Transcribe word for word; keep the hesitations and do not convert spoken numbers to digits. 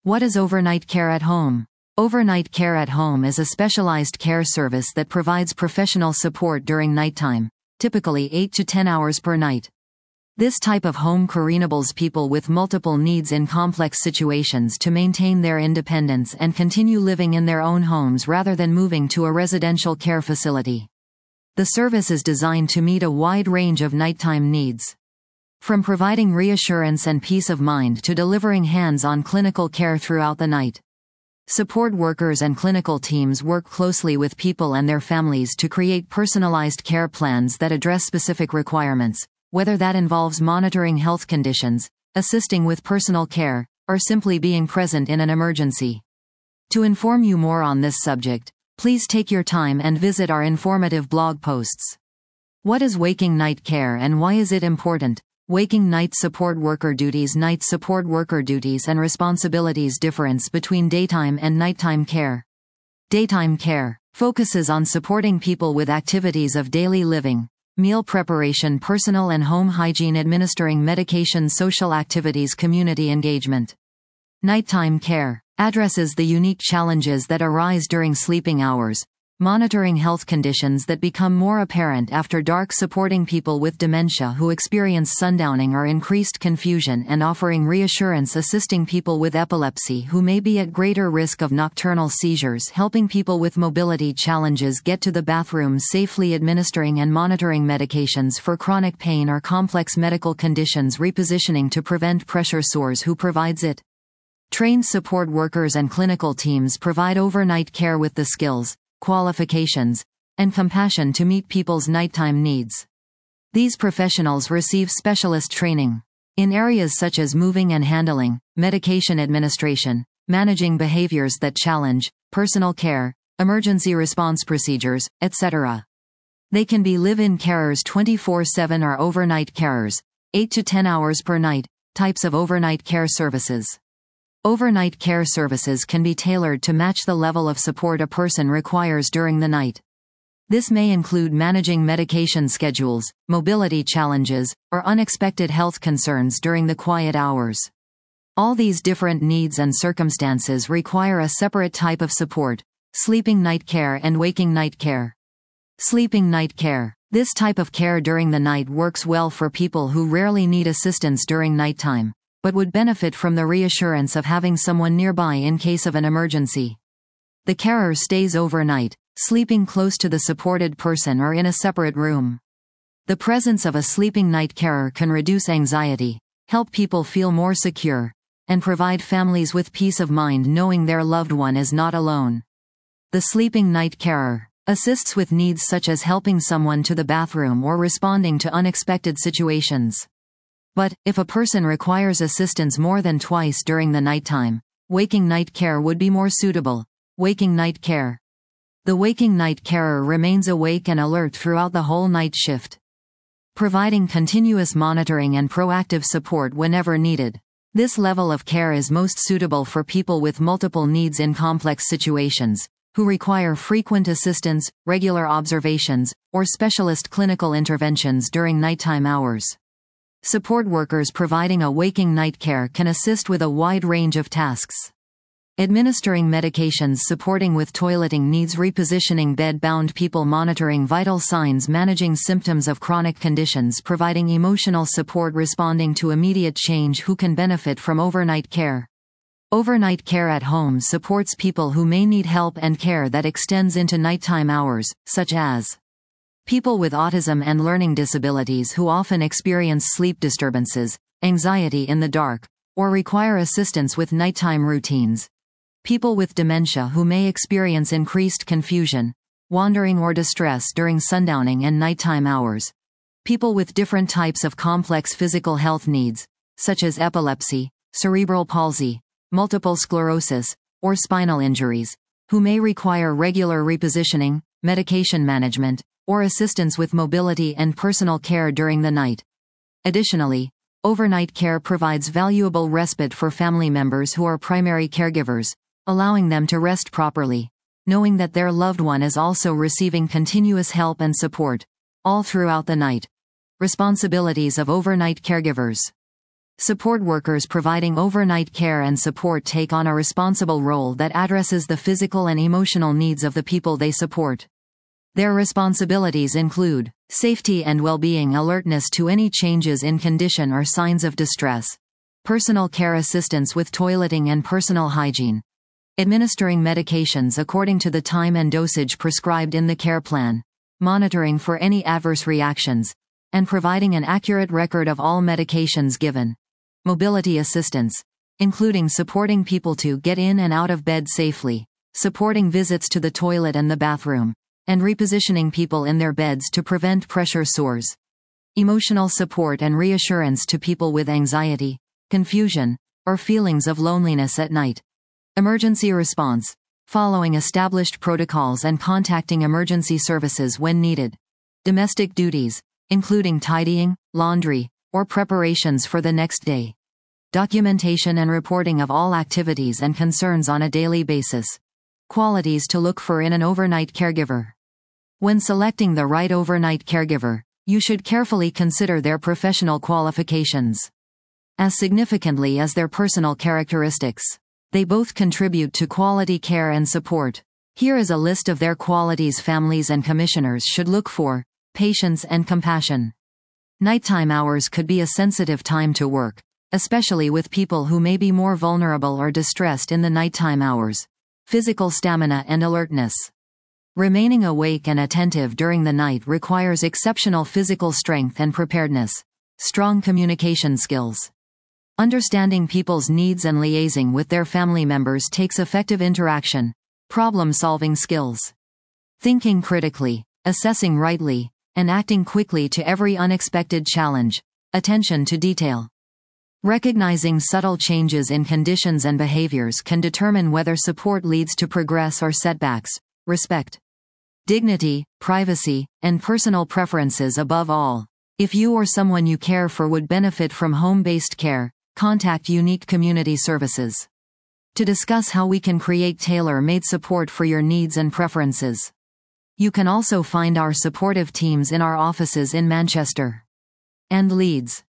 What is overnight care at home? Overnight care at home is a specialized care service that provides professional support during nighttime, typically eight to ten hours per night. This type of home care enables people with multiple needs in complex situations to maintain their independence and continue living in their own homes rather than moving to a residential care facility. The service is designed to meet a wide range of nighttime needs. From providing reassurance and peace of mind to delivering hands-on clinical care throughout the night. Support workers and clinical teams work closely with people and their families to create personalized care plans that address specific requirements, whether that involves monitoring health conditions, assisting with personal care, or simply being present in an emergency. To inform you more on this subject, please take your time and visit our informative blog posts. What is waking night care and why is it important? Waking night support worker duties. Night support worker duties and responsibilities. Difference between daytime and nighttime care. Daytime care focuses on supporting people with activities of daily living, meal preparation, personal and home hygiene, administering medication, social activities, community engagement. Nighttime care addresses the unique challenges that arise during sleeping hours, monitoring health conditions that become more apparent after dark, supporting people with dementia who experience sundowning or increased confusion, and offering reassurance, assisting people with epilepsy who may be at greater risk of nocturnal seizures, helping people with mobility challenges get to the bathroom safely, administering and monitoring medications for chronic pain or complex medical conditions, repositioning to prevent pressure sores. Who provides it? Trained support workers and clinical teams provide overnight care with the skills, qualifications, and compassion to meet people's nighttime needs. These professionals receive specialist training in areas such as moving and handling, medication administration, managing behaviors that challenge, personal care, emergency response procedures, et cetera. They can be live-in carers twenty-four seven or overnight carers, eight to ten hours per night. Types of overnight care services. Overnight care services can be tailored to match the level of support a person requires during the night. This may include managing medication schedules, mobility challenges, or unexpected health concerns during the quiet hours. All these different needs and circumstances require a separate type of support: sleeping night care and waking night care. Sleeping night care. This type of care during the night works well for people who rarely need assistance during nighttime, but would benefit from the reassurance of having someone nearby in case of an emergency. The carer stays overnight, sleeping close to the supported person or in a separate room. The presence of a sleeping night carer can reduce anxiety, help people feel more secure, and provide families with peace of mind knowing their loved one is not alone. The sleeping night carer assists with needs such as helping someone to the bathroom or responding to unexpected situations. But, if a person requires assistance more than twice during the nighttime, waking night care would be more suitable. Waking night care. The waking night carer remains awake and alert throughout the whole night shift, providing continuous monitoring and proactive support whenever needed. This level of care is most suitable for people with multiple needs in complex situations, who require frequent assistance, regular observations, or specialist clinical interventions during nighttime hours. Support workers providing a waking night care can assist with a wide range of tasks. Administering medications, supporting with toileting needs, repositioning bed-bound people, monitoring vital signs, managing symptoms of chronic conditions, providing emotional support, responding to immediate change. Who can benefit from overnight care? Overnight care at home supports people who may need help and care that extends into nighttime hours, such as people with autism and learning disabilities who often experience sleep disturbances, anxiety in the dark, or require assistance with nighttime routines. People with dementia who may experience increased confusion, wandering or distress during sundowning and nighttime hours. People with different types of complex physical health needs, such as epilepsy, cerebral palsy, multiple sclerosis, or spinal injuries, who may require regular repositioning, medication management, or assistance with mobility and personal care during the night. Additionally, overnight care provides valuable respite for family members who are primary caregivers, allowing them to rest properly, knowing that their loved one is also receiving continuous help and support, all throughout the night. Responsibilities of overnight caregivers. Support workers providing overnight care and support take on a responsible role that addresses the physical and emotional needs of the people they support. Their responsibilities include safety and well-being, alertness to any changes in condition or signs of distress, personal care assistance with toileting and personal hygiene, administering medications according to the time and dosage prescribed in the care plan, monitoring for any adverse reactions, and providing an accurate record of all medications given. Mobility assistance, including supporting people to get in and out of bed safely, supporting visits to the toilet and the bathroom, and repositioning people in their beds to prevent pressure sores. Emotional support and reassurance to people with anxiety, confusion, or feelings of loneliness at night. Emergency response, following established protocols and contacting emergency services when needed. Domestic duties, including tidying, laundry, or preparations for the next day. Documentation and reporting of all activities and concerns on a daily basis. Qualities to look for in an overnight caregiver. When selecting the right overnight caregiver, you should carefully consider their professional qualifications as significantly as their personal characteristics. They both contribute to quality care and support. Here is a list of their qualities families and commissioners should look for: patience and compassion. Nighttime hours could be a sensitive time to work, especially with people who may be more vulnerable or distressed in the nighttime hours. Physical stamina and alertness. Remaining awake and attentive during the night requires exceptional physical strength and preparedness. Strong communication skills. Understanding people's needs and liaising with their family members takes effective interaction. Problem-solving skills. Thinking critically, assessing rightly, and acting quickly to every unexpected challenge. Attention to detail. Recognizing subtle changes in conditions and behaviors can determine whether support leads to progress or setbacks. Respect. Dignity, privacy, and personal preferences above all. If you or someone you care for would benefit from home-based care, contact Unique Community Services to discuss how we can create tailor-made support for your needs and preferences. You can also find our supportive teams in our offices in Manchester and Leeds.